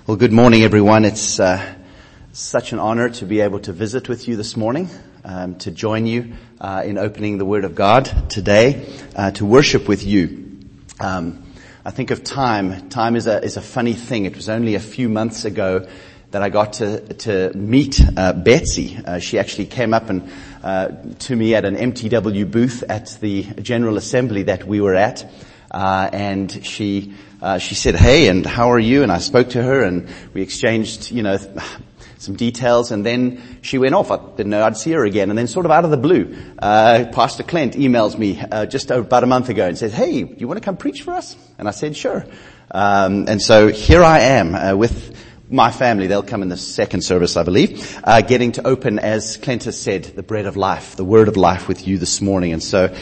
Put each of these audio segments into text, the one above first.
Well, good morning, everyone. It's such an honor to be able to visit with you this morning, to join you in opening the Word of God today, to worship with you. I think of time. Time is a funny thing. It was only a few months ago that I got to meet Betsy. She actually came up to me at an MTW booth at the General Assembly that we were at, and she said, "Hey, and how are you?" And I spoke to her, and we exchanged, some details, and then she went off. I didn't know I'd see her again. And then sort of out of the blue, Pastor Clint emails me just about a month ago and says, "Hey, do you want to come preach for us?" And I said, "Sure." And so here I am with my family. They'll come in the second service, I believe, getting to open, as Clint has said, the bread of life, the word of life with you this morning. And so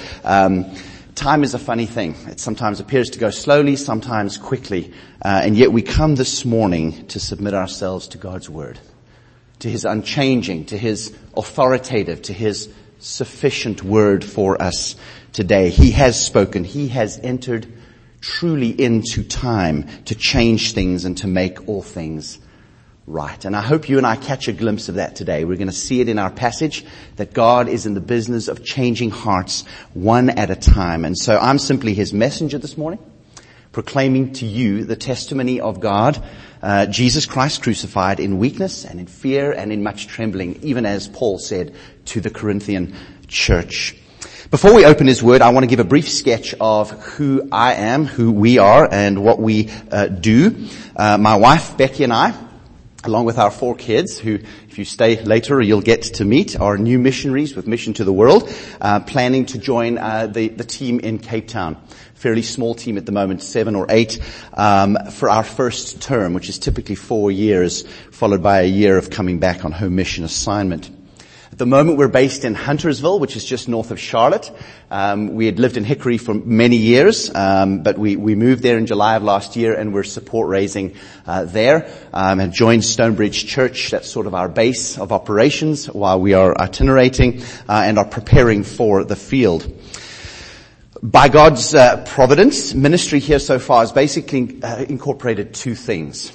time is a funny thing. It sometimes appears to go slowly, sometimes quickly, and yet we come this morning to submit ourselves to God's word, to His unchanging, to His authoritative, to His sufficient word for us today. He has spoken. He has entered truly into time to change things and to make all things right. And I hope you and I catch a glimpse of that today. We're going to see it in our passage, that God is in the business of changing hearts one at a time. And so I'm simply His messenger this morning, proclaiming to you the testimony of God, Jesus Christ crucified in weakness and in fear and in much trembling, even as Paul said to the Corinthian church. Before we open His Word, I want to give a brief sketch of who I am, who we are, and what we do. My wife, Becky, and I, along with our 4 kids, who, if you stay later, you'll get to meet, are new missionaries with Mission to the World, planning to join the team in Cape Town. Fairly small team at the moment, 7 or 8, for our first term, which is typically 4 years, followed by a year of coming back on home mission assignment. At the moment, we're based in Huntersville, which is just north of Charlotte. We had lived in Hickory for many years, but we moved there in July of last year, and we're support raising there. And joined Stonebridge Church. That's sort of our base of operations while we are itinerating and are preparing for the field. By God's providence, ministry here so far has basically incorporated 2 things.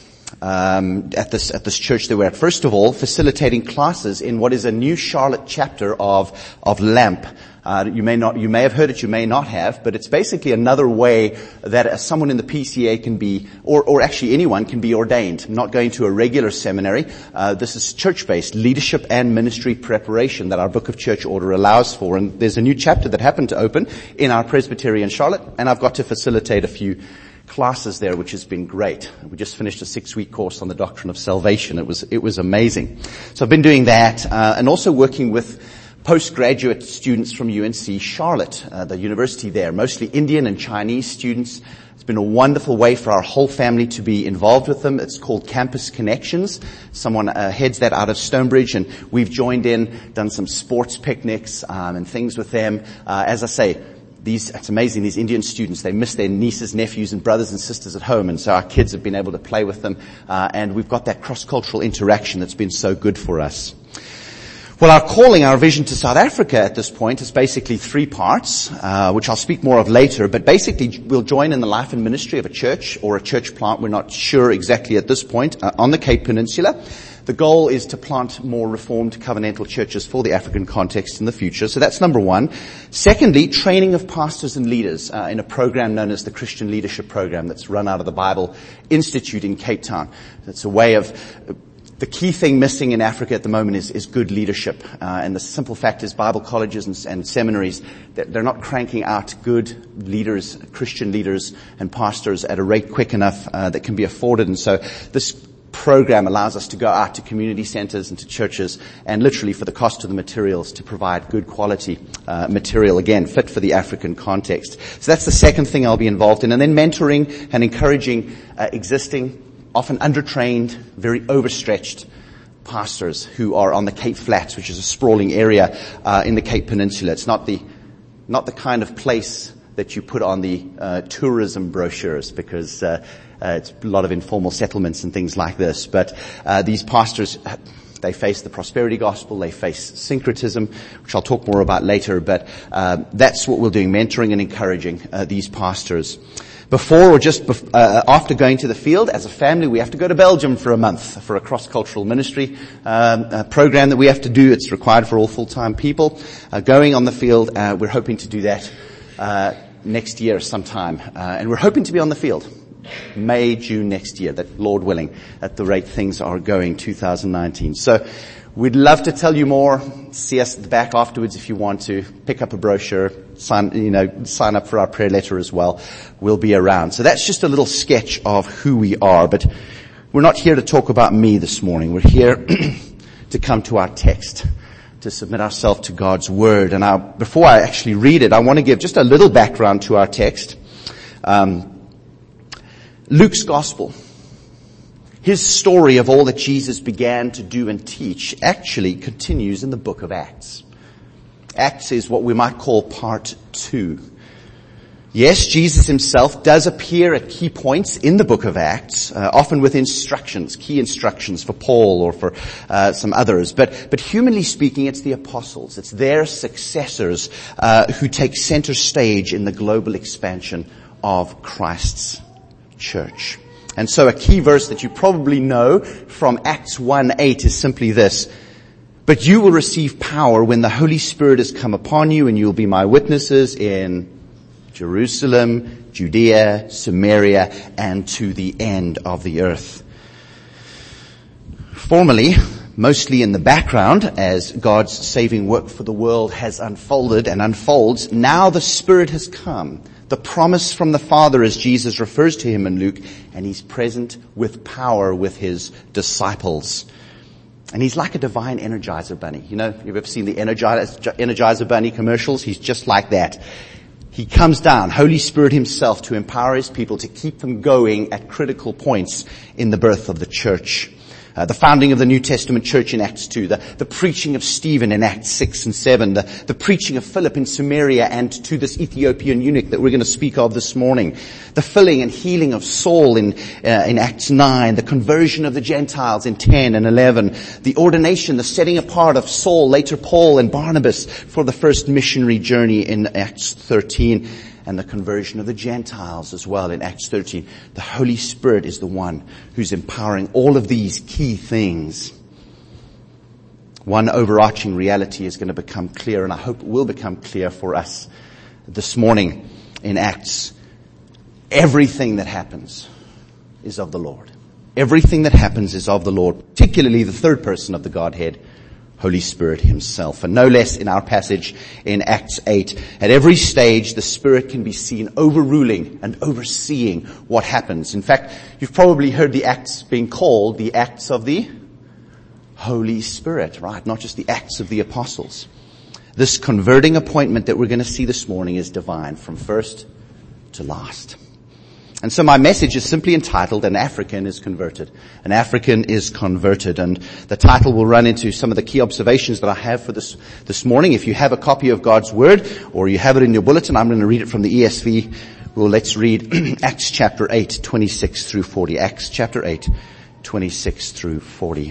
At this church that we're at. First of all, facilitating classes in what is a new Charlotte chapter of LAMP. You may have heard it, you may not have, but it's basically another way that someone in the PCA can be, or actually anyone can be ordained, not going to a regular seminary. This is church-based leadership and ministry preparation that our Book of Church Order allows for. And there's a new chapter that happened to open in our Presbyterian Charlotte, and I've got to facilitate a few classes there, which has been great. We just finished a 6-week course on the doctrine of salvation. It was amazing. So I've been doing that, and also working with postgraduate students from UNC Charlotte, the university there, mostly Indian and Chinese students. It's been a wonderful way for our whole family to be involved with them. It's called Campus Connections. Someone heads that out of Stonebridge, and we've joined in, done some sports picnics and things with them. As I say, it's amazing, these Indian students, they miss their nieces, nephews, and brothers and sisters at home, and so our kids have been able to play with them, and we've got that cross-cultural interaction that's been so good for us. Well, our calling, our vision to South Africa at this point is basically 3 parts, which I'll speak more of later, but basically we'll join in the life and ministry of a church or a church plant, we're not sure exactly at this point, on the Cape Peninsula. The goal is to plant more Reformed covenantal churches for the African context in the future. So that's number 1. Secondly, training of pastors and leaders in a program known as the Christian Leadership Program that's run out of the Bible Institute in Cape Town. It's a way of... The key thing missing in Africa at the moment is good leadership. And the simple fact is Bible colleges and seminaries, they're not cranking out good leaders, Christian leaders and pastors at a rate quick enough that can be afforded. And so this program allows us to go out to community centers and to churches and literally for the cost of the materials to provide good quality material, again, fit for the African context. So that's the second thing I'll be involved in. And then mentoring and encouraging existing, often undertrained, very overstretched pastors who are on the Cape Flats, which is a sprawling area in the Cape Peninsula. It's not the kind of place that you put on the tourism brochures, because it's a lot of informal settlements and things like this. But these pastors, they face the prosperity gospel, they face syncretism, which I'll talk more about later. But that's what we're doing, mentoring and encouraging these pastors. before or just after going to the field. As a family, we have to go to Belgium for a month for a cross-cultural ministry program that we have to do. It's required for all full-time people. Going on the field, we're hoping to do that next year sometime. And we're hoping to be on the field May, June next year, that Lord willing, at the rate things are going, 2019. So we'd love to tell you more. See us at the back afterwards if you want to. Pick up a brochure, sign up for our prayer letter as well. We'll be around. So that's just a little sketch of who we are. But we're not here to talk about me this morning. We're here to come to our text, to submit ourselves to God's Word. And before I actually read it, I want to give just a little background to our text. Luke's Gospel, his story of all that Jesus began to do and teach, actually continues in the book of Acts. Acts is what we might call part 2. Yes, Jesus himself does appear at key points in the book of Acts, often with instructions, key instructions for Paul or for some others. But humanly speaking, it's the apostles. It's their successors who take center stage in the global expansion of Christ's church. And so a key verse that you probably know from Acts 1:8 is simply this: "But you will receive power when the Holy Spirit has come upon you, and you will be my witnesses in Jerusalem, Judea, Samaria, and to the end of the earth." Formerly, mostly in the background, as God's saving work for the world has unfolded and unfolds, now the Spirit has come. The promise from the Father, as Jesus refers to him in Luke, and he's present with power with his disciples. And he's like a divine Energizer Bunny. You know, you've ever seen the Energizer Bunny commercials? He's just like that. He comes down, Holy Spirit himself, to empower his people, to keep them going at critical points in the birth of the church. The founding of the New Testament church in Acts 2, the preaching of Stephen in Acts 6 and 7, the preaching of Philip in Samaria and to this Ethiopian eunuch that we're going to speak of this morning, the filling and healing of Saul in Acts 9, the conversion of the Gentiles in 10 and 11, the ordination, the setting apart of Saul, later Paul and Barnabas for the first missionary journey in Acts 13, and the conversion of the Gentiles as well in Acts 13. The Holy Spirit is the one who's empowering all of these key things. One overarching reality is going to become clear, and I hope it will become clear for us this morning in Acts. Everything that happens is of the Lord. Everything that happens is of the Lord, particularly the third person of the Godhead, Holy Spirit himself. And no less in our passage in Acts 8. At every stage, the Spirit can be seen overruling and overseeing what happens. In fact, you've probably heard the Acts being called the Acts of the Holy Spirit, right? Not just the Acts of the Apostles. This converting appointment that we're going to see this morning is divine from first to last. And so my message is simply entitled, An African is Converted. An African is Converted. And the title will run into some of the key observations that I have for this morning. If you have a copy of God's Word, or you have it in your bulletin, I'm going to read it from the ESV. Well, let's read Acts chapter 8, 26 through 40. Acts chapter 8, 26 through 40.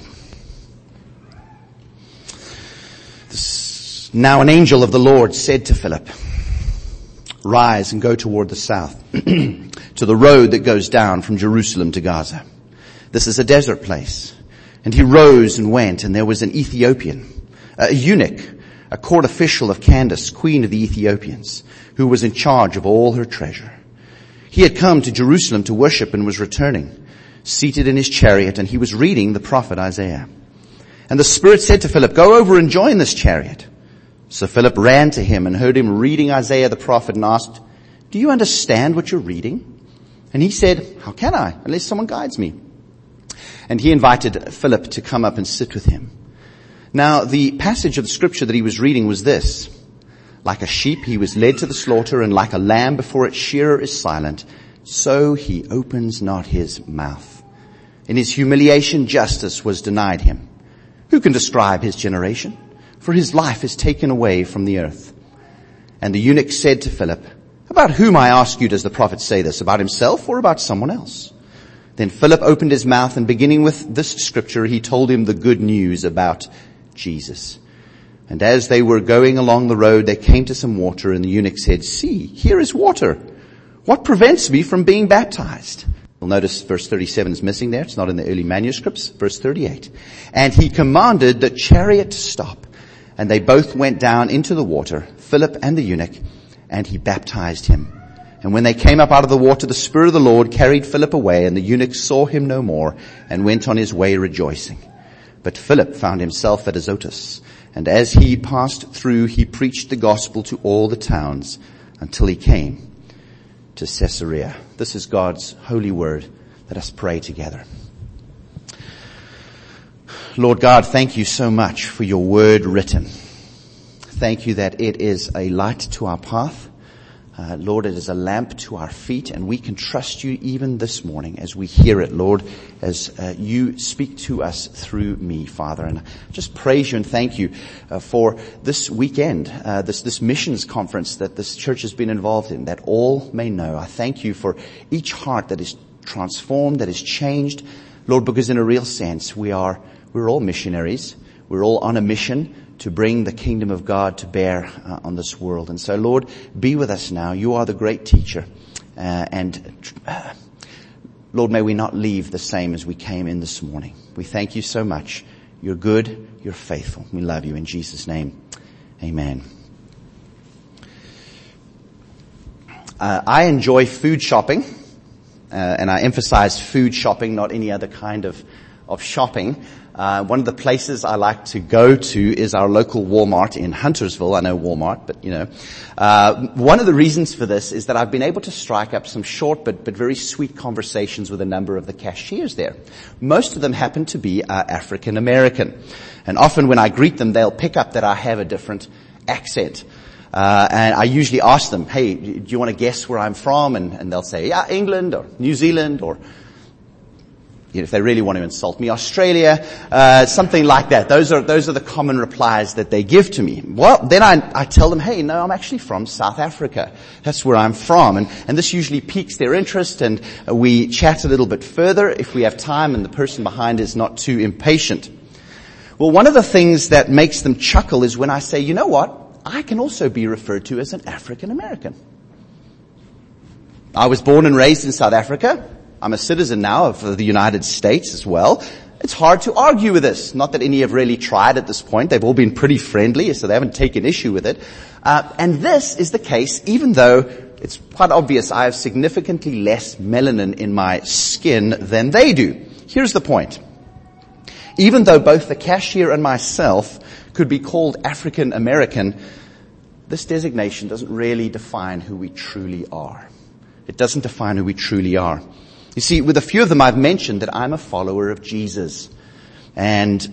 Now an angel of the Lord said to Philip, "Rise and go toward the south, to the road that goes down from Jerusalem to Gaza. This is a desert place." And he rose and went, and there was an Ethiopian, a eunuch, a court official of Candace, queen of the Ethiopians, who was in charge of all her treasure. He had come to Jerusalem to worship and was returning, seated in his chariot, and he was reading the prophet Isaiah. And the Spirit said to Philip, "Go over and join this chariot." So Philip ran to him and heard him reading Isaiah the prophet and asked, "Do you understand what you're reading?" And he said, "How can I, unless someone guides me?" And he invited Philip to come up and sit with him. Now, the passage of the scripture that he was reading was this: "Like a sheep he was led to the slaughter, and like a lamb before its shearer is silent, so he opens not his mouth. In his humiliation justice was denied him. Who can describe his generation? For his life is taken away from the earth." And the eunuch said to Philip, "About whom, I ask you, does the prophet say this? About himself or about someone else?" Then Philip opened his mouth, and beginning with this scripture, he told him the good news about Jesus. And as they were going along the road, they came to some water, and the eunuch said, "See, here is water. What prevents me from being baptized? You'll notice verse 37 is missing there. It's not in the early manuscripts. Verse 38. And he commanded the chariot to stop. And they both went down into the water, Philip and the eunuch, and he baptized him. And when they came up out of the water, the Spirit of the Lord carried Philip away, and the eunuch saw him no more, and went on his way rejoicing. But Philip found himself at Azotus, and as he passed through, he preached the gospel to all the towns, until he came to Caesarea. This is God's holy word. Let us pray together. Lord God, thank you so much for your word written. Thank you that it is a light to our path. Lord, it is a lamp to our feet, and we can trust you even this morning as we hear it, Lord, as you speak to us through me, Father. And I just praise you and thank you for this weekend, this missions conference that this church has been involved in, that all may know. I thank you for each heart that is transformed, that is changed, Lord, because in a real sense, we're all missionaries. We're all on a mission to bring the kingdom of God to bear on this world. And so, Lord, be with us now. You are the great teacher. Lord, may we not leave the same as we came in this morning. We thank you so much. You're good. You're faithful. We love you in Jesus' name. Amen. I enjoy food shopping, and I emphasize food shopping, not any other kind of shopping. One of the places I like to go to is our local Walmart in Huntersville. I know Walmart, but one of the reasons for this is that I've been able to strike up some short but very sweet conversations with a number of the cashiers there. Most of them happen to be African American. And often when I greet them, they'll pick up that I have a different accent. And I usually ask them, hey, do you want to guess where I'm from? And they'll say, yeah, England or New Zealand, or if they really want to insult me, Australia, something like that. Those are the common replies that they give to me. Well, then I tell them, hey, no, I'm actually from South Africa. That's where I'm from. And this usually piques their interest, and we chat a little bit further if we have time and the person behind is not too impatient. Well, one of the things that makes them chuckle is when I say, you know what? I can also be referred to as an African American. I was born and raised in South Africa. I'm a citizen now of the United States as well. It's hard to argue with this. Not that any have really tried at this point. They've all been pretty friendly, so they haven't taken issue with it. And this is the case, even though it's quite obvious I have significantly less melanin in my skin than they do. Here's the point. Even though both the cashier and myself could be called African American, this designation doesn't really define who we truly are. It doesn't define who we truly are. You see, with a few of them I've mentioned that I'm a follower of Jesus. And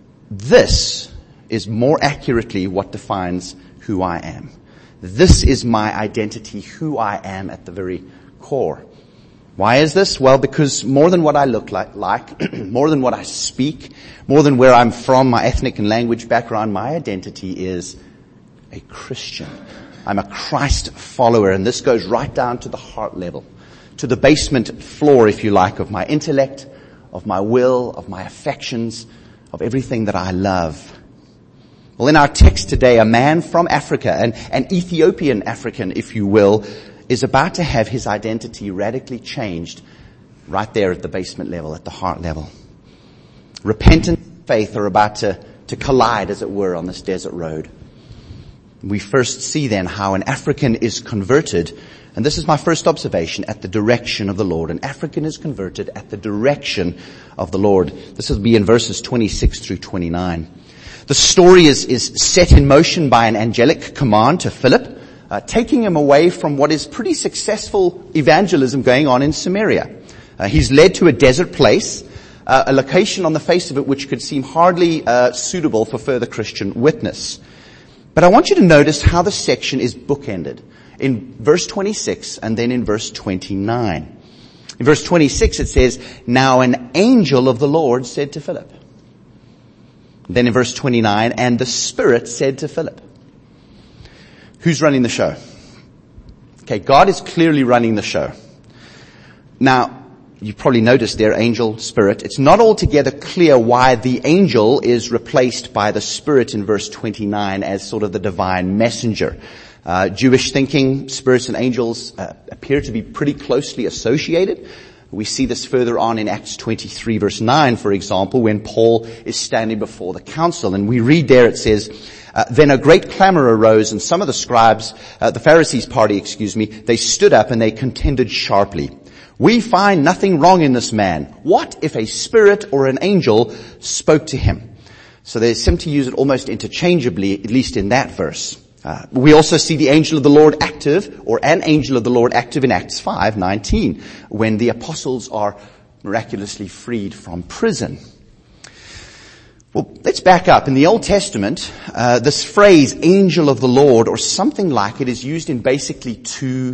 this is more accurately what defines who I am. This is my identity, who I am at the very core. Why is this? Well, because more than what I look like, more than what I speak, more than where I'm from, my ethnic and language background, my identity is a Christian. I'm a Christ follower, and this goes right down to the heart level, to the basement floor, if you like, of my intellect, of my will, of my affections, of everything that I love. Well, in our text today, a man from Africa, an Ethiopian African, if you will, is about to have his identity radically changed right there at the basement level, at the heart level. Repentance and faith are about to collide, as it were, on this desert road. We first see then how an African is converted, and this is my first observation, at the direction of the Lord. An African is converted at the direction of the Lord. This will be in verses 26 through 29. The story is set in motion by an angelic command to Philip, taking him away from what is pretty successful evangelism going on in Samaria. He's led to a desert place, a location on the face of it which could seem hardly suitable for further Christian witness. But I want you to notice how the section is bookended in verse 26 and then in verse 29. In verse 26 it says, now an angel of the Lord said to Philip. Then in verse 29, and the Spirit said to Philip. Who's running the show? Okay, God is clearly running the show. Now, you probably noticed there, angel, Spirit. It's not altogether clear why the angel is replaced by the Spirit in verse 29 as sort of the divine messenger. Jewish thinking, spirits and angels appear to be pretty closely associated. We see this further on in Acts 23 verse 9, for example, when Paul is standing before the council. And we read there, it says, then a great clamor arose, and some of the scribes, the Pharisees' party, they stood up and they contended sharply. We find nothing wrong in this man. What if a spirit or an angel spoke to him? So they seem to use it almost interchangeably, at least in that verse. We also see the angel of the Lord active, or an angel of the Lord active in Acts 5:19, when the apostles are miraculously freed from prison. Well, let's back up. In the Old Testament, this phrase, angel of the Lord, or something like it, is used in basically two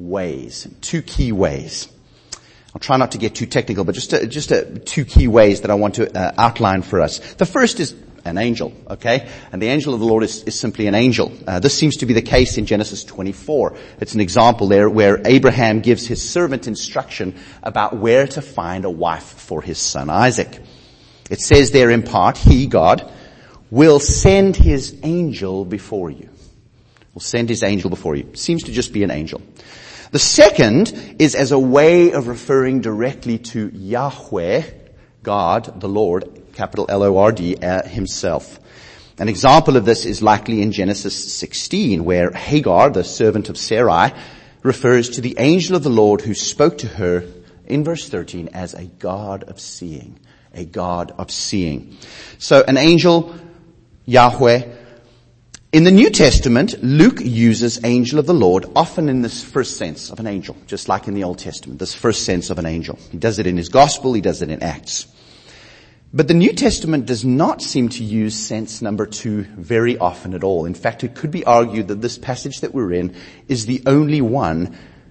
key ways. I'll try not to get too technical, but just two key ways that I want to outline for us. The first is an angel, okay? And the angel of the Lord is simply an angel. This seems to be the case in Genesis 24. It's an example there where Abraham gives his servant instruction about where to find a wife for his son Isaac. It says there in part, he, God, will send his angel before you. Will send his angel before you. Seems to just be an angel. The second is as a way of referring directly to Yahweh, God, the Lord, capital L-O-R-D, himself. An example of this is likely in Genesis 16, where Hagar, the servant of Sarai, refers to the angel of the Lord who spoke to her in verse 13 as a God of seeing. A God of seeing. So an angel, Yahweh. In the New Testament, Luke uses angel of the Lord often in this first sense of an angel, just like in the Old Testament, this first sense of an angel. He does it in his gospel, he does it in Acts. But the New Testament does not seem to use sense number 2 very often at all. In fact, it could be argued that this passage that we're in is the only one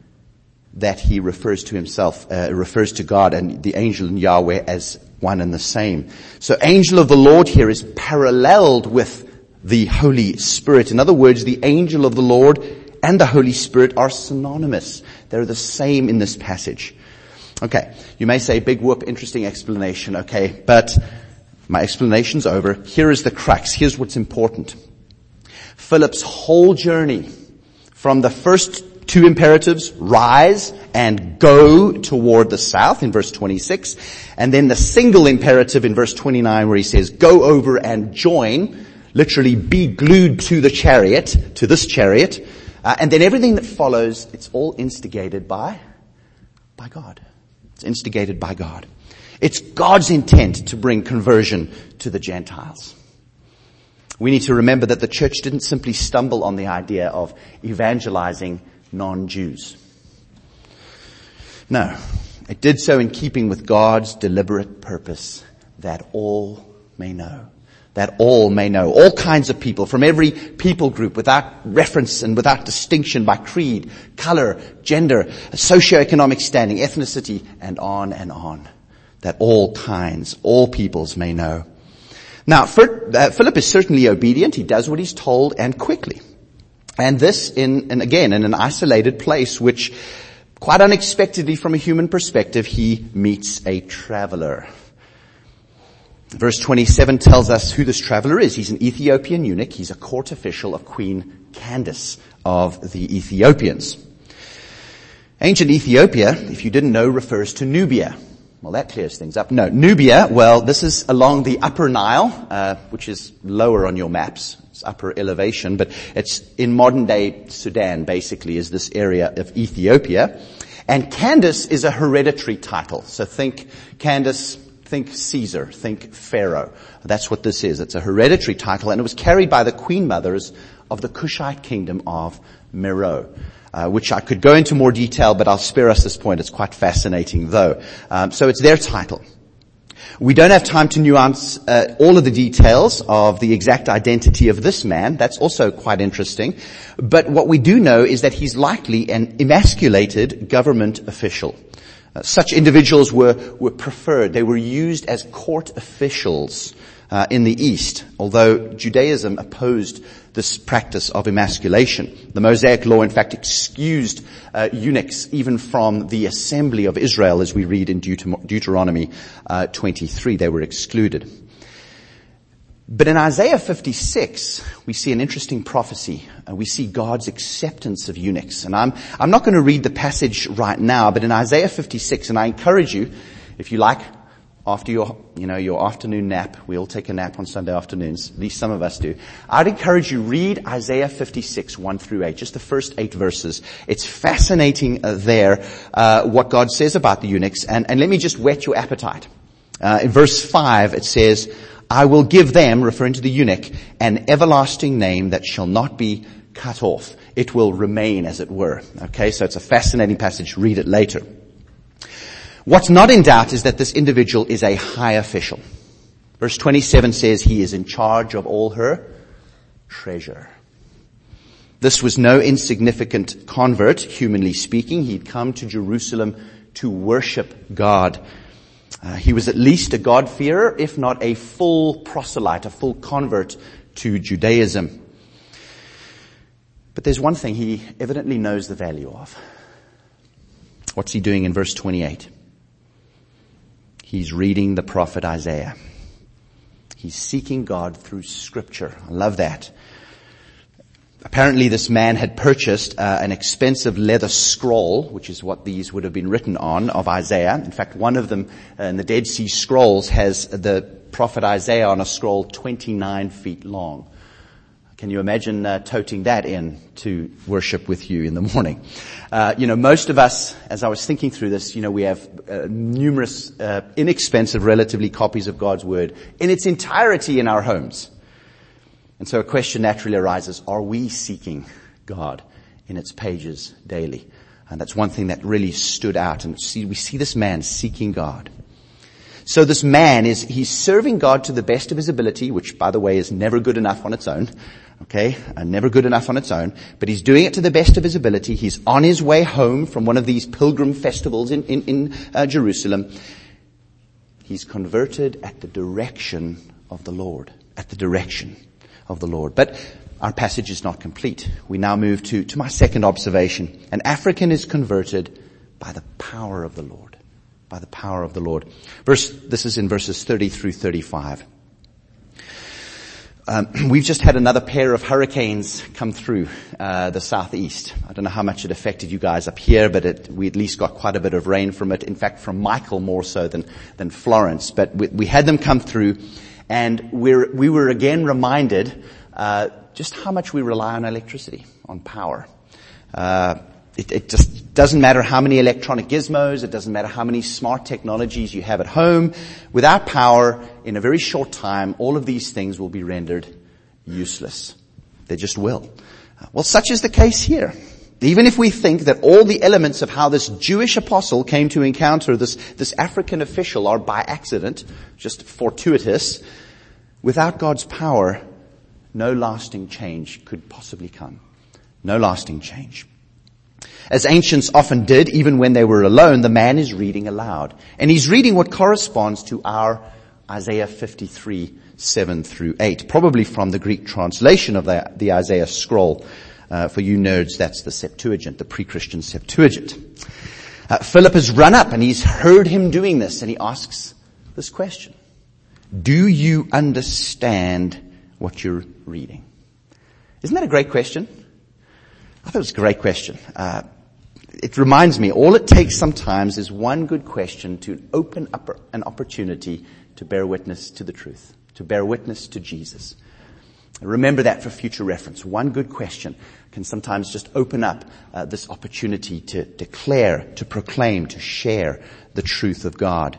that he refers to himself, refers to God and the angel and Yahweh as one and the same. So angel of the Lord here is paralleled with the Holy Spirit. In other words, the angel of the Lord and the Holy Spirit are synonymous. They're the same in this passage. Okay, you may say, big whoop, interesting explanation. Okay, but my explanation's over. Here is the crux. Here's what's important. Philip's whole journey from the first two imperatives, rise and go toward the south in verse 26, and then the single imperative in verse 29 where he says, go over and join, literally be glued to the chariot, to this chariot, and then everything that follows, it's all instigated by God. It's instigated by God. It's God's intent to bring conversion to the Gentiles. We need to remember that the church didn't simply stumble on the idea of evangelizing non-Jews. No, it did so in keeping with God's deliberate purpose that all may know. That all may know. All kinds of people from every people group without reference and without distinction by creed, color, gender, socioeconomic standing, ethnicity, and on and on. That all kinds, all peoples may know. Now, Philip is certainly obedient. He does what he's told and quickly. And this in an isolated place, which quite unexpectedly from a human perspective, he meets a traveler. Verse 27 tells us who this traveler is. He's an Ethiopian eunuch. He's a court official of Queen Candace of the Ethiopians. Ancient Ethiopia, if you didn't know, refers to Nubia. Well, that clears things up. No, Nubia, well, this is along the upper Nile, which is lower on your maps. It's upper elevation, but it's in modern day Sudan, basically, is this area of Ethiopia. And Candace is a hereditary title. So think Candace, think Caesar, think Pharaoh. That's what this is. It's a hereditary title, and it was carried by the queen mothers of the Cushite kingdom of Meroe. Which I could go into more detail, but I'll spare us this point. It's quite fascinating though. So it's their title. We don't have time to nuance all of the details of the exact identity of this man. That's also quite interesting. But what we do know is that he's likely an emasculated government official. Such individuals were preferred. They were used as court officials in the East, although Judaism opposed this practice of emasculation. The Mosaic law, in fact, excused eunuchs even from the assembly of Israel, as we read in Deuteronomy 23. They were excluded. But in Isaiah 56, we see an interesting prophecy. We see God's acceptance of eunuchs. And I'm not going to read the passage right now, but in Isaiah 56, and I encourage you, if you like, after your afternoon nap, we all take a nap on Sunday afternoons, at least some of us do. I'd encourage you, read Isaiah 56, 1 through 8, just the first 8 verses. It's fascinating there, what God says about the eunuchs. And let me just whet your appetite. In verse 5, it says, I will give them, referring to the eunuch, an everlasting name that shall not be cut off. It will remain, as it were. Okay, so it's a fascinating passage. Read it later. What's not in doubt is that this individual is a high official. Verse 27 says he is in charge of all her treasure. This was no insignificant convert, humanly speaking. He'd come to Jerusalem to worship God. He was at least a God-fearer, if not a full proselyte, a full convert to Judaism. But there's one thing he evidently knows the value of. What's he doing in verse 28? He's reading the prophet Isaiah. He's seeking God through Scripture. I love that. Apparently this man had purchased an expensive leather scroll, which is what these would have been written on, of Isaiah. In fact, one of them in the Dead Sea Scrolls has the prophet Isaiah on a scroll 29 feet long. Can you imagine toting that in to worship with you in the morning? Most of us, as I was thinking through this, we have numerous inexpensive, relatively, copies of God's Word in its entirety in our homes. And so a question naturally arises, are we seeking God in its pages daily? And that's one thing that really stood out. And we see this man seeking God. So this man he's serving God to the best of his ability, which, by the way, is never good enough on its own. Okay? Never good enough on its own. But he's doing it to the best of his ability. He's on his way home from one of these pilgrim festivals in Jerusalem. He's converted at the direction of the Lord. At the direction of the Lord. But our passage is not complete. We now move to my second observation. An African is converted by the power of the Lord. By the power of the Lord. This is in verses 30 through 35. We've just had another pair of hurricanes come through the southeast. I don't know how much it affected you guys up here, but we at least got quite a bit of rain from it. In fact, from Michael more so than Florence. But we had them come through, and we were again reminded just how much we rely on electricity, on power. It just doesn't matter how many electronic gizmos, it doesn't matter how many smart technologies you have at home. Without power, in a very short time, all of these things will be rendered useless. They just will. Well, such is the case here. Even if we think that all the elements of how this Jewish apostle came to encounter this African official are by accident, just fortuitous, without God's power, no lasting change could possibly come. No lasting change. As ancients often did, even when they were alone, the man is reading aloud. And he's reading what corresponds to our Isaiah 53, 7 through 8, probably from the Greek translation of the Isaiah scroll. For you nerds, that's the Septuagint, the pre-Christian Septuagint. Philip has run up and he's heard him doing this, and he asks this question. Do you understand what you're reading? Isn't that a great question? I thought it was a great question. It reminds me, all it takes sometimes is one good question to open up an opportunity to bear witness to the truth, to bear witness to Jesus. Remember that for future reference. One good question can sometimes just open up this opportunity to declare, to proclaim, to share the truth of God.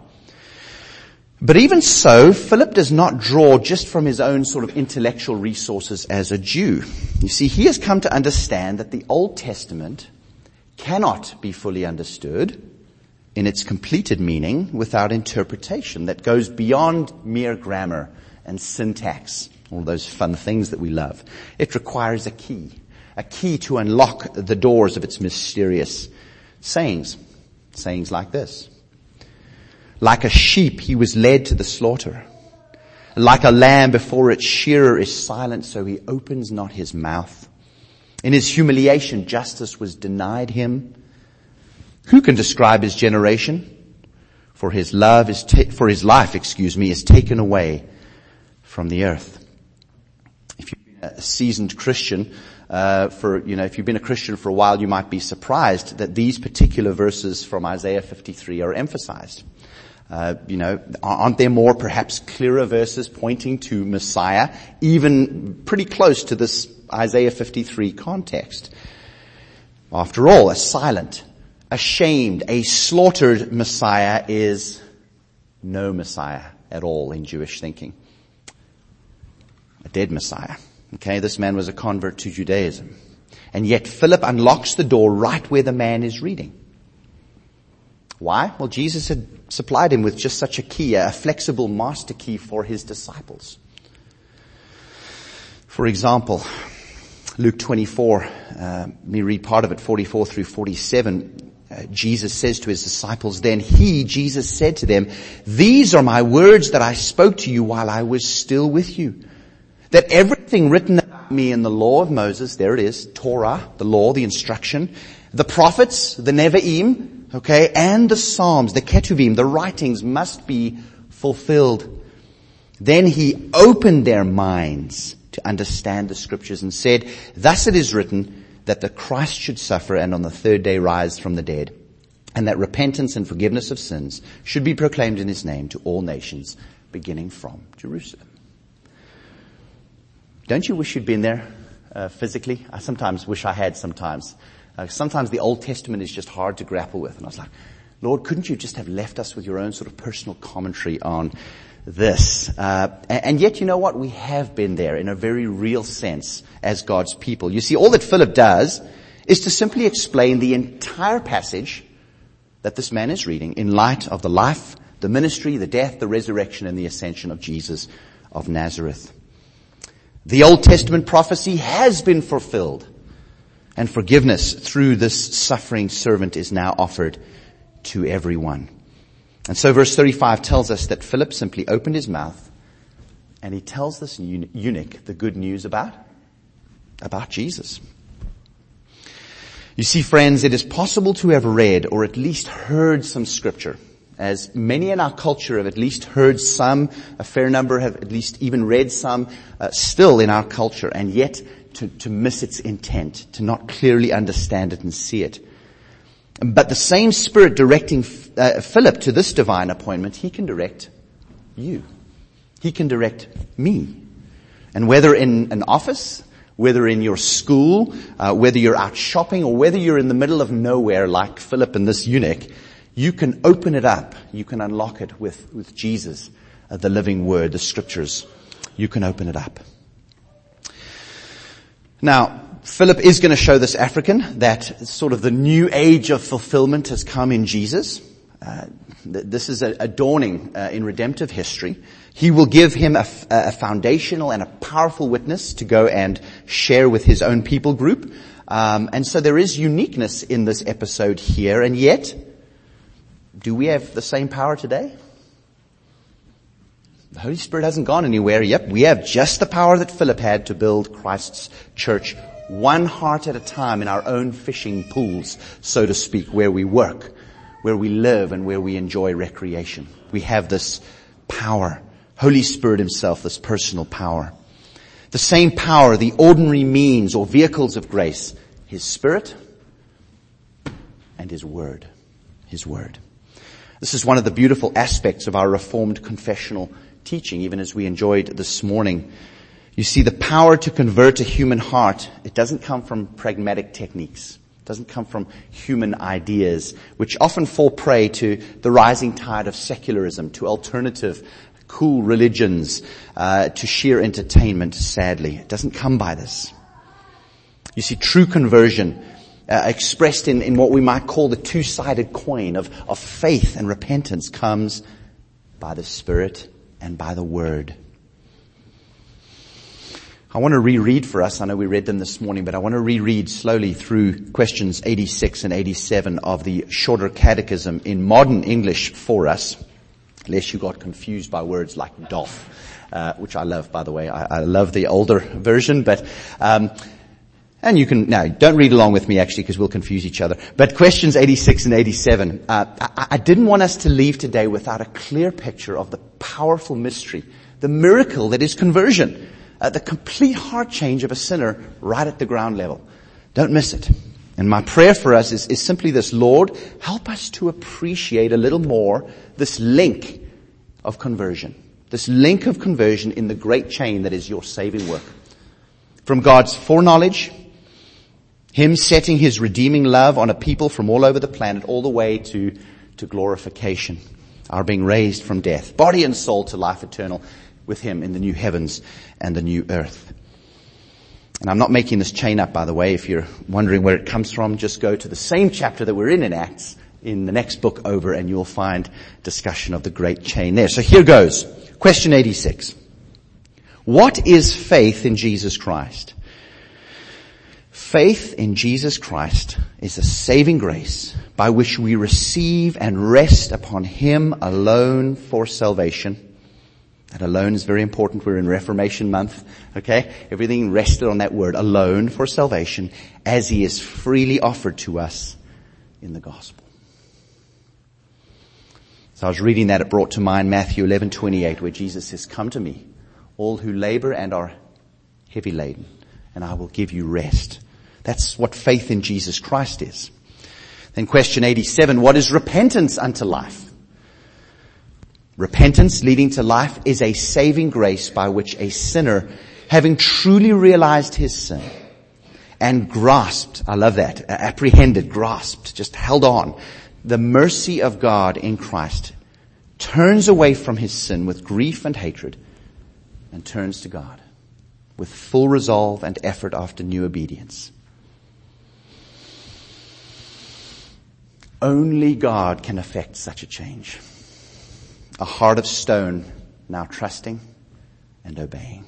But even so, Philip does not draw just from his own sort of intellectual resources as a Jew. You see, he has come to understand that the Old Testament cannot be fully understood in its completed meaning without interpretation that goes beyond mere grammar and syntax, all those fun things that we love. It requires a key to unlock the doors of its mysterious sayings. Sayings like this. Like a sheep, he was led to the slaughter. Like a lamb before its shearer is silent, so he opens not his mouth. In his humiliation, justice was denied him. Who can describe his generation? For his life is taken away from the earth. If you've been a seasoned Christian, if you've been a Christian for a while, you might be surprised that these particular verses from Isaiah 53 are emphasized. Aren't there more perhaps clearer verses pointing to Messiah, even pretty close to this Isaiah 53 context? After all, a silent, a shamed, a slaughtered Messiah is no Messiah at all in Jewish thinking. A dead Messiah. Okay, this man was a convert to Judaism. And yet Philip unlocks the door right where the man is reading. Why? Well, Jesus had supplied him with just such a key, a flexible master key for his disciples. For example, Luke 24, let me read part of it, 44 through 47. Jesus says to his disciples, "Then Jesus said to them, 'These are my words that I spoke to you while I was still with you, that everything written about me in the law of Moses,'" there it is, Torah, the law, the instruction, "the prophets, the Nevi'im, okay, and the Psalms, the Ketuvim, the writings must be fulfilled." Then he opened their minds to understand the scriptures and said, "Thus it is written that the Christ should suffer and on the third day rise from the dead, and that repentance and forgiveness of sins should be proclaimed in his name to all nations, beginning from Jerusalem." Don't you wish you'd been there physically? I sometimes wish I had sometimes. Sometimes the Old Testament is just hard to grapple with. And I was like, Lord, couldn't you just have left us with your own sort of personal commentary on this? And yet, you know what? We have been there in a very real sense as God's people. You see, all that Philip does is to simply explain the entire passage that this man is reading in light of the life, the ministry, the death, the resurrection, and the ascension of Jesus of Nazareth. The Old Testament prophecy has been fulfilled, and forgiveness through this suffering servant is now offered to everyone. And so verse 35 tells us that Philip simply opened his mouth and he tells this eunuch the good news about Jesus. You see, friends, it is possible to have read or at least heard some scripture, as many in our culture have at least heard some, a fair number have at least even read some, still in our culture, and yet to miss its intent, to not clearly understand it and see it. But the same Spirit directing Philip to this divine appointment, he can direct you. He can direct me. And whether in an office, whether in your school, whether you're out shopping, or whether you're in the middle of nowhere like Philip and this eunuch, you can open it up. You can unlock it with Jesus, the living word, the scriptures. You can open it up. Now, Philip is going to show this African that sort of the new age of fulfillment has come in Jesus. This is a dawning in redemptive history. He will give him a foundational and a powerful witness to go and share with his own people group. And so there is uniqueness in this episode here. And yet, do we have the same power today? The Holy Spirit hasn't gone anywhere. Yep, we have just the power that Philip had to build Christ's church, one heart at a time in our own fishing pools, so to speak, where we work, where we live, and where we enjoy recreation. We have this power. Holy Spirit himself, this personal power. The same power, the ordinary means or vehicles of grace, his Spirit and his Word. His Word. This is one of the beautiful aspects of our Reformed confessional teaching, even as we enjoyed this morning. You see, the power to convert a human heart, it doesn't come from pragmatic techniques. It doesn't come from human ideas, which often fall prey to the rising tide of secularism, to alternative, cool religions, to sheer entertainment, sadly. It doesn't come by this. You see, true conversion, expressed in what we might call the two-sided coin of faith and repentance, comes by the Spirit and by the Word. I want to reread for us, I know we read them this morning, but I want to reread slowly through questions 86 and 87 of the Shorter Catechism in modern English for us, lest you got confused by words like doff, which I love, by the way. I love the older version, but and And you can, no, don't read along with me actually because we'll confuse each other. But questions 86 and 87. I didn't want us to leave today without a clear picture of the powerful mystery, the miracle that is conversion, the complete heart change of a sinner right at the ground level. Don't miss it. And my prayer for us is simply this: Lord, help us to appreciate a little more this link of conversion. This link of conversion in the great chain that is your saving work. From God's foreknowledge, Him setting His redeeming love on a people from all over the planet, all the way to glorification, our being raised from death, body and soul, to life eternal with Him in the new heavens and the new earth. And I'm not making this chain up, by the way. If you're wondering where it comes from, just go to the same chapter that we're in Acts, in the next book over, and you'll find discussion of the great chain there. So here goes. Question 86. What is faith in Jesus Christ? Faith in Jesus Christ is a saving grace by which we receive and rest upon Him alone for salvation. That alone is very important. We're in Reformation month, okay? Everything rested on that word, alone for salvation, as He is freely offered to us in the gospel. So I was reading that, it brought to mind Matthew 11:28, where Jesus says, "Come to me, all who labor and are heavy laden, and I will give you rest." That's what faith in Jesus Christ is. Then question 87, what is repentance unto life? Repentance leading to life is a saving grace by which a sinner, having truly realized his sin and grasped, I love that, apprehended, grasped, just held on, the mercy of God in Christ, turns away from his sin with grief and hatred and turns to God with full resolve and effort after new obedience. Only God can effect such a change. A heart of stone, now trusting and obeying.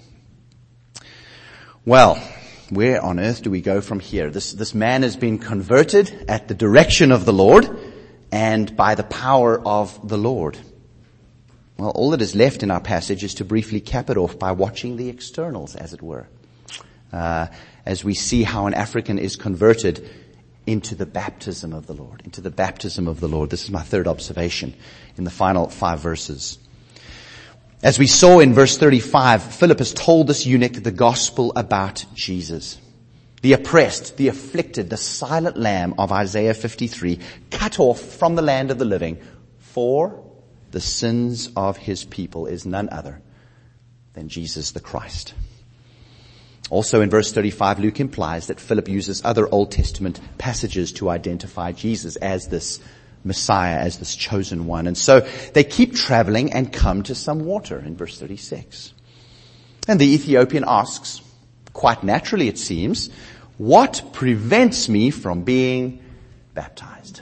Well, where on earth do we go from here? This man has been converted at the direction of the Lord and by the power of the Lord. Well, all that is left in our passage is to briefly cap it off by watching the externals, as it were, as we see how an African is converted into the baptism of the Lord, into the baptism of the Lord. This is my third observation in the final 5 verses. As we saw in verse 35, Philip has told this eunuch the gospel about Jesus, the oppressed, the afflicted, the silent lamb of Isaiah 53, cut off from the land of the living for the sins of his people, is none other than Jesus the Christ. Also in verse 35, Luke implies that Philip uses other Old Testament passages to identify Jesus as this Messiah, as this chosen one. And so they keep traveling and come to some water in verse 36. And the Ethiopian asks, quite naturally it seems, what prevents me from being baptized?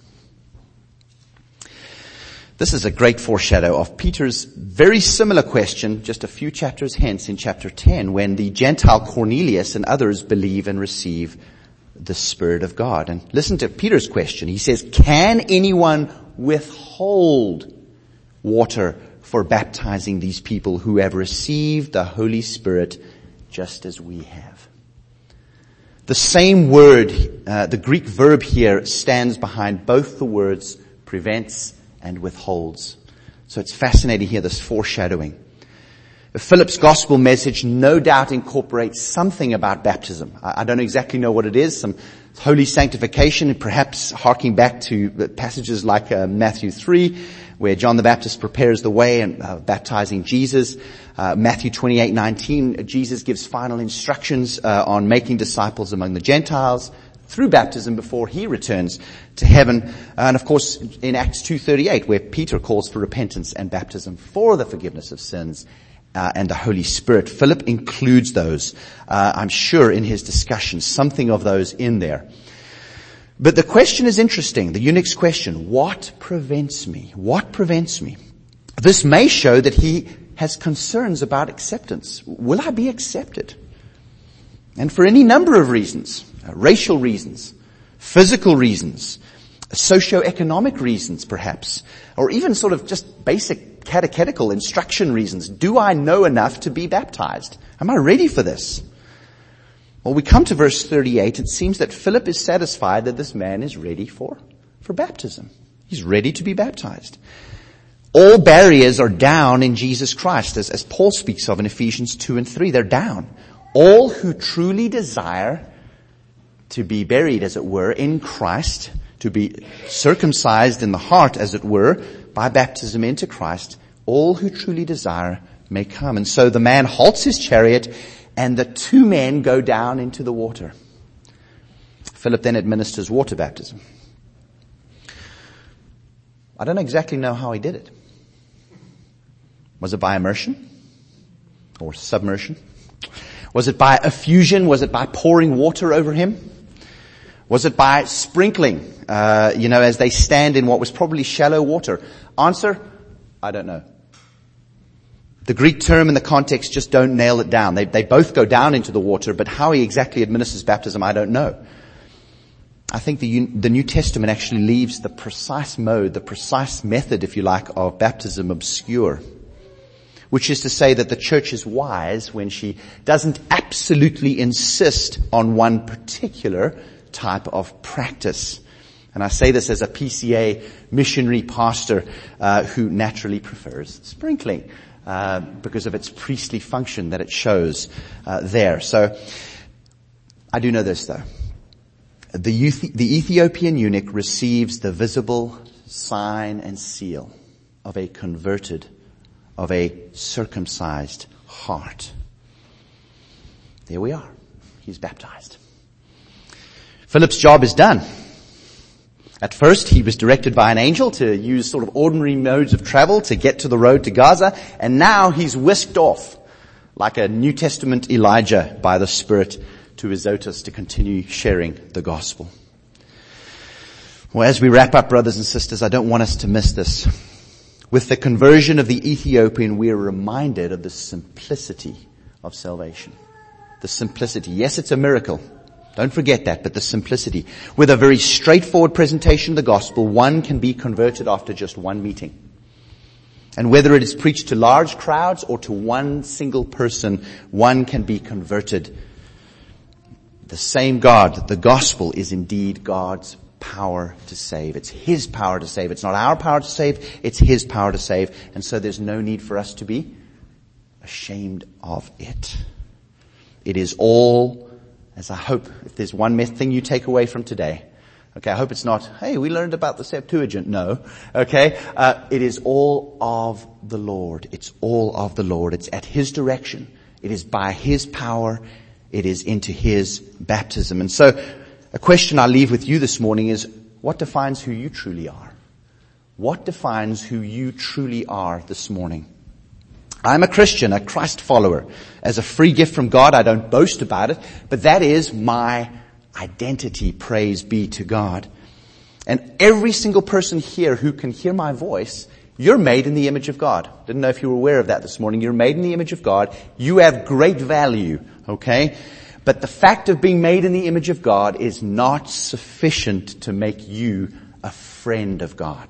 This is a great foreshadow of Peter's very similar question just a few chapters hence in chapter 10, when the Gentile Cornelius and others believe and receive the Spirit of God. And listen to Peter's question. He says, can anyone withhold water for baptizing these people who have received the Holy Spirit just as we have? The same word, the Greek verb here, stands behind both the words prevents and withholds. So it's fascinating here, this foreshadowing. Philip's gospel message no doubt incorporates something about baptism. I don't exactly know what it is, some holy sanctification, and perhaps harking back to passages like Matthew 3, where John the Baptist prepares the way and baptizing Jesus. Matthew 28:19, Jesus gives final instructions on making disciples among the Gentiles through baptism before he returns to heaven. And of course, in Acts 2:38, where Peter calls for repentance and baptism for the forgiveness of sins and the Holy Spirit. Philip includes those, I'm sure, in his discussion, something of those in there. But the question is interesting, the eunuch's question, what prevents me? What prevents me? This may show that he has concerns about acceptance. Will I be accepted? And for any number of reasons, racial reasons, physical reasons, socioeconomic reasons perhaps, or even sort of just basic catechetical instruction reasons. Do I know enough to be baptized? Am I ready for this? Well, we come to verse 38. It seems that Philip is satisfied that this man is ready for baptism. He's ready to be baptized. All barriers are down in Jesus Christ, as Paul speaks of in Ephesians 2 and 3. They're down. All who truly desire to be buried, as it were, in Christ, to be circumcised in the heart, as it were, by baptism into Christ, all who truly desire may come. And so the man halts his chariot, and the two men go down into the water. Philip then administers water baptism. I don't exactly know how he did it. Was it by immersion or submersion? Was it by effusion? Was it by pouring water over him? Was it by sprinkling, as they stand in what was probably shallow water? Answer, I don't know. The Greek term and the context just don't nail it down. They both go down into the water, but how he exactly administers baptism, I don't know. I think the New Testament actually leaves the precise mode, the precise method, if you like, of baptism obscure. Which is to say that the church is wise when she doesn't absolutely insist on one particular type of practice. And I say this as a PCA missionary pastor who naturally prefers sprinkling because of its priestly function that it shows there. So I do know this, though. The Ethiopian eunuch receives the visible sign and seal of a converted, of a circumcised heart. There we are. He's baptized. Philip's job is done. At first, he was directed by an angel to use sort of ordinary modes of travel to get to the road to Gaza, and now he's whisked off like a New Testament Elijah by the Spirit to Azotus to continue sharing the gospel. Well, as we wrap up, brothers and sisters, I don't want us to miss this. With the conversion of the Ethiopian, we are reminded of the simplicity of salvation. The simplicity. Yes, it's a miracle. Don't forget that, but the simplicity. With a very straightforward presentation of the gospel, one can be converted after just one meeting. And whether it is preached to large crowds or to one single person, one can be converted. The same God, the gospel, is indeed God's power to save. It's His power to save. It's not our power to save, it's His power to save. And so there's no need for us to be ashamed of it. It is all, as I hope, if there's one thing you take away from today, okay, I hope it's not, hey, we learned about the Septuagint. No, okay, it is all of the Lord. It's all of the Lord. It's at His direction. It is by His power. It is into His baptism. And so a question I leave with you this morning is, what defines who you truly are? What defines who you truly are this morning? I'm a Christian, a Christ follower. As a free gift from God, I don't boast about it, but that is my identity, praise be to God. And every single person here who can hear my voice, you're made in the image of God. Didn't know if you were aware of that this morning. You're made in the image of God. You have great value, okay? But the fact of being made in the image of God is not sufficient to make you a friend of God.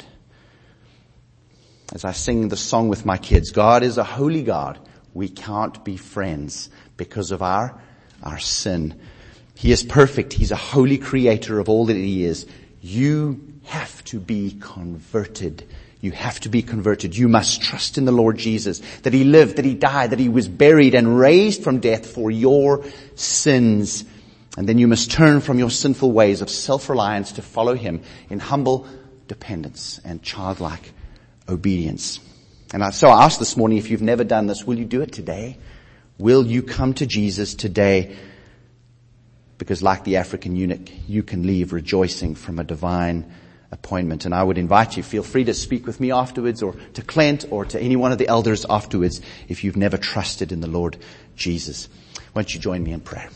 As I sing the song with my kids, God is a holy God. We can't be friends because of our sin. He is perfect. He's a holy creator of all that He is. You have to be converted. You have to be converted. You must trust in the Lord Jesus, that He lived, that He died, that He was buried and raised from death for your sins. And then you must turn from your sinful ways of self-reliance to follow Him in humble dependence and childlike obedience. And so I ask this morning, if you've never done this, will you do it today? Will you come to Jesus today? Because like the African eunuch, you can leave rejoicing from a divine appointment. And I would invite you, feel free to speak with me afterwards, or to Clint, or to any one of the elders afterwards, if you've never trusted in the Lord Jesus. Won't you join me in prayer?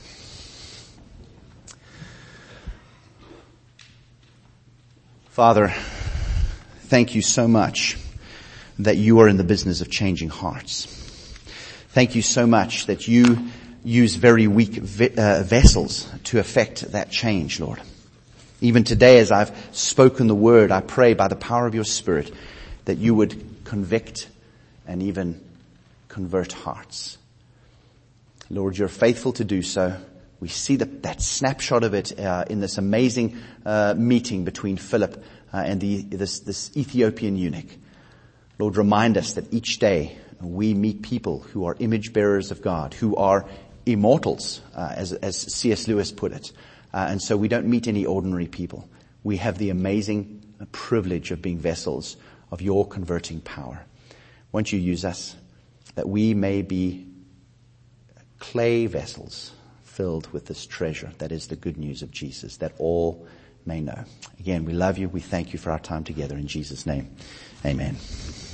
Father, thank you so much that you are in the business of changing hearts. Thank you so much that you use very weak vessels to effect that change, Lord. Even today, as I've spoken the word, I pray by the power of your Spirit that you would convict and even convert hearts. Lord, you're faithful to do so. We see that snapshot of it in this amazing meeting between Philip and this Ethiopian eunuch. Lord, remind us that each day we meet people who are image bearers of God, who are immortals, as C.S. Lewis put it. And so we don't meet any ordinary people. We have the amazing privilege of being vessels of your converting power. Won't you use us that we may be clay vessels filled with this treasure that is the good news of Jesus, that all may know. Again, we love you. We thank you for our time together in Jesus' name. Amen.